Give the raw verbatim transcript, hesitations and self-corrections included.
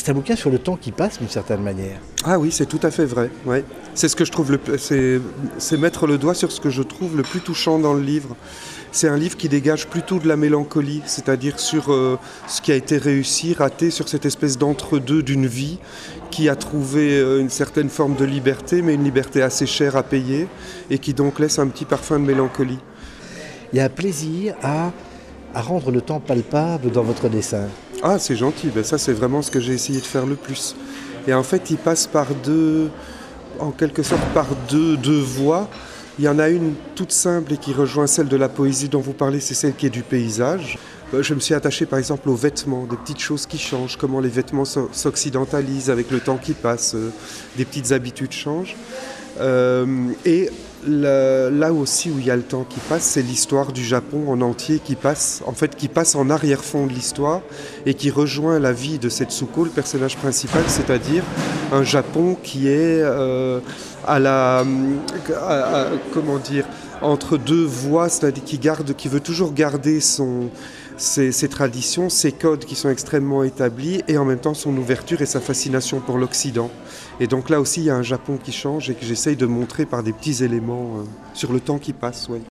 c'est un bouquin sur le temps qui passe d'une certaine manière. Ah oui, c'est tout à fait vrai. Ouais. C'est ce que je trouve le plus- c'est, c'est mettre le doigt sur ce que je trouve le plus touchant dans le livre. C'est un livre qui dégage plutôt de la mélancolie, c'est-à-dire sur euh, ce qui a été réussi, raté, sur cette espèce d'entre-deux d'une vie qui a trouvé euh, une certaine forme de liberté, mais une liberté assez chère à payer, et qui donc laisse un petit parfum de mélancolie. Il y a un plaisir à, à rendre le temps palpable dans votre dessin. Ah, c'est gentil, ben ça c'est vraiment ce que j'ai essayé de faire le plus. Et en fait, il passe par deux, en quelque sorte par deux, deux voies. Il y en a une toute simple et qui rejoint celle de la poésie dont vous parlez, c'est celle qui est du paysage. Euh, Je me suis attaché par exemple aux vêtements, des petites choses qui changent, comment les vêtements s'o- s'occidentalisent avec le temps qui passe, euh, des petites habitudes changent. Euh, et là, là aussi où il y a le temps qui passe, c'est l'histoire du Japon en entier qui passe, en fait, qui passe en arrière-fond de l'histoire et qui rejoint la vie de Setsuko, le personnage principal, c'est-à-dire un Japon qui est euh, à la, à- à- comment dire, entre deux voies, c'est-à-dire qui garde, qui veut toujours garder son ses, ses traditions, ses codes qui sont extrêmement établis et en même temps son ouverture et sa fascination pour l'Occident. Et donc là aussi, il y a un Japon qui change et que j'essaye de montrer par des petits éléments euh, sur le temps qui passe. Ouais.